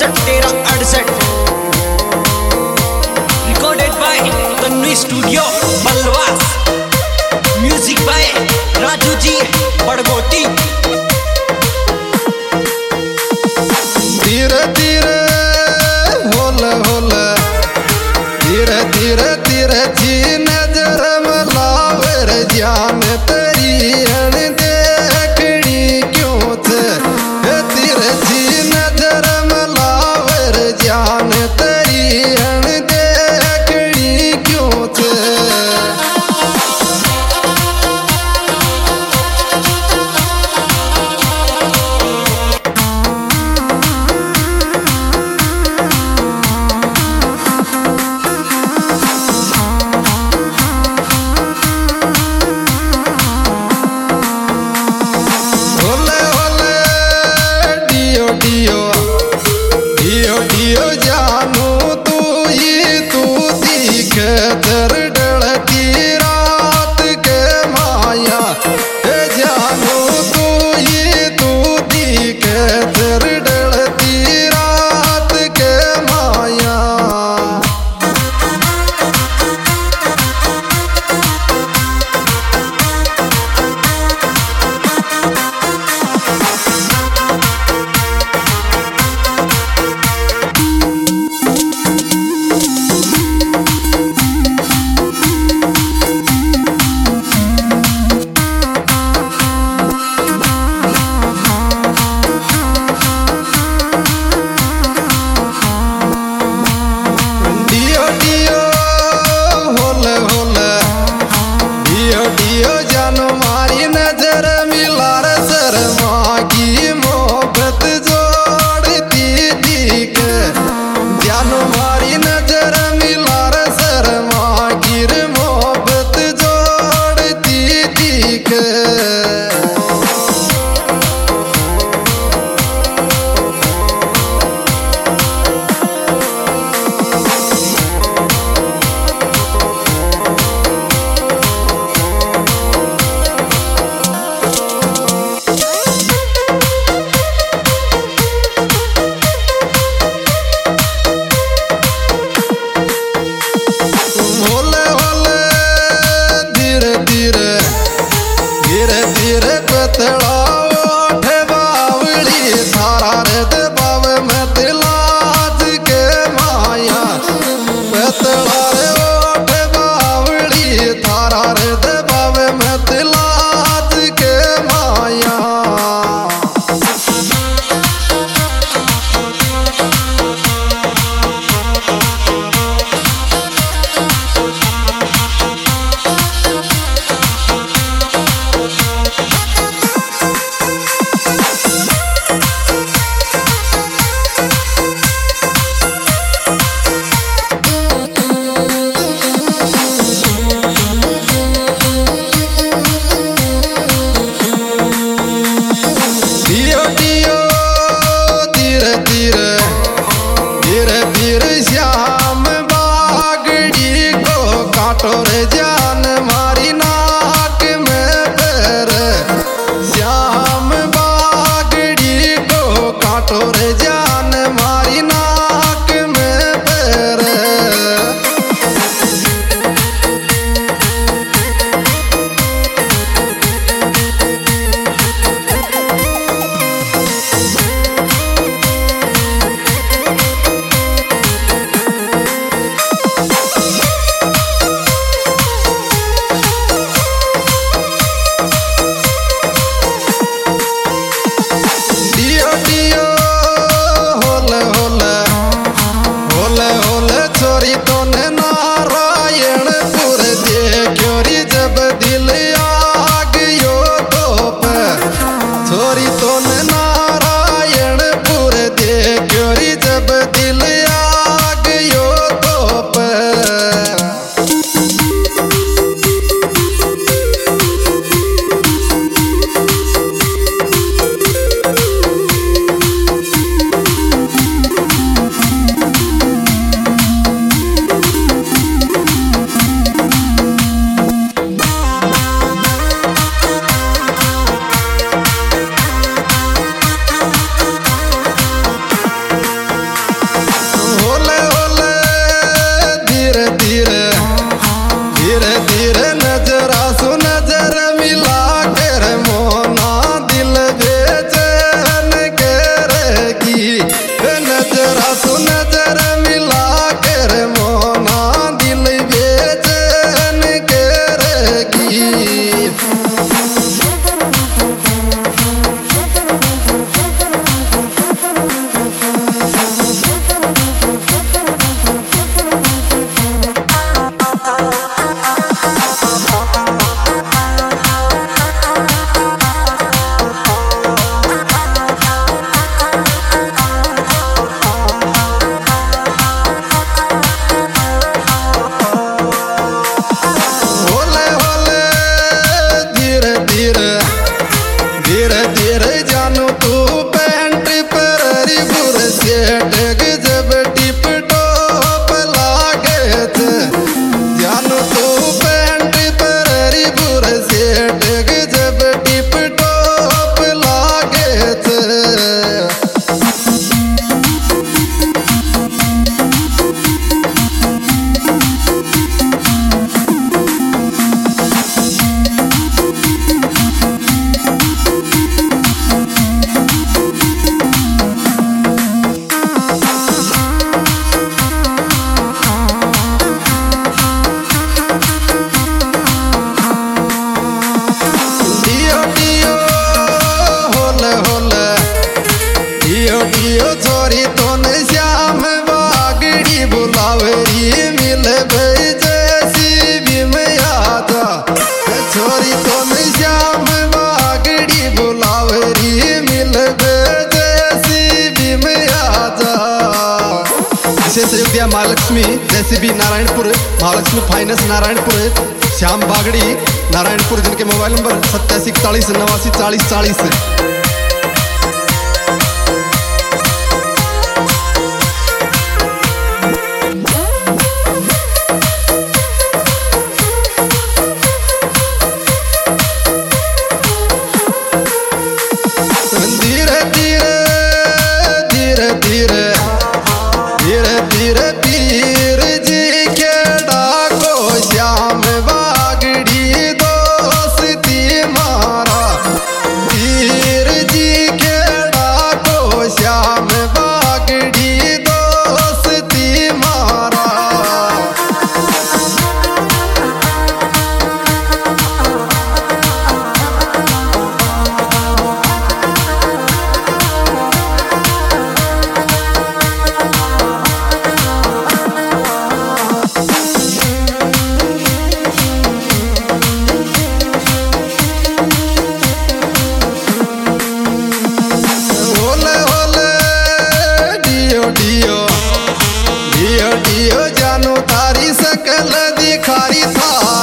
621368 recorded by Tanvi Studio Malwas, music by Raju ji Badgoti। धीरे धीरे होले होले धीरे धीरे धीरे जी नजर मिलावे रे जान तेरी अण देखनी क्यों थे धीरे जी नजर मिलावे रे जान तेरी अण देखनी क्यों थे। डियो डियो जानू तू ही तू दिख दर डलती रात के माया जानू तू ही तू दिख दर डलती रात के माया। डियो जानो मारी नजर मिला रे शर्मा की मोहब्बत जोड़ती दिख जानो मारी नजर मिला रे शर्मा की मोहब्बत जोड़ती दिख। धीरे धीरे पतला ओठ बावली थारा रे दबाव में दिलाज के माया पतला रे ओठ बावली थारा रे दबाव में दिलाज के माया। धीरे धीरे श्याम बागड़ी को काटो रे जान मारी नाक में पैर श्याम बागड़ी को काटो रे जान मारी नाक में पैर। छोरी तो ने नारायणपुर देखो री जब दिल आग यो तो छोरी तो ने नारायणपुर देखो री जब दिल आग यो तो सुरेश अयोध्या महालक्ष्मी जेसीबी नारायणपुर, महालक्ष्मी फाइनेंस नारायणपुर, श्याम बागड़ी नारायणपुर, जिनके मोबाइल नंबर 8741894040। धीरे धीरे धीरे धीरे धीरे धीरे पीर जी के डाको श्याम बागड़ी दोस्ती मारा, पीर जी के डाको श्याम बागड़ी दोस्ती मारा। डियो जानू तारी सकल दिखारी था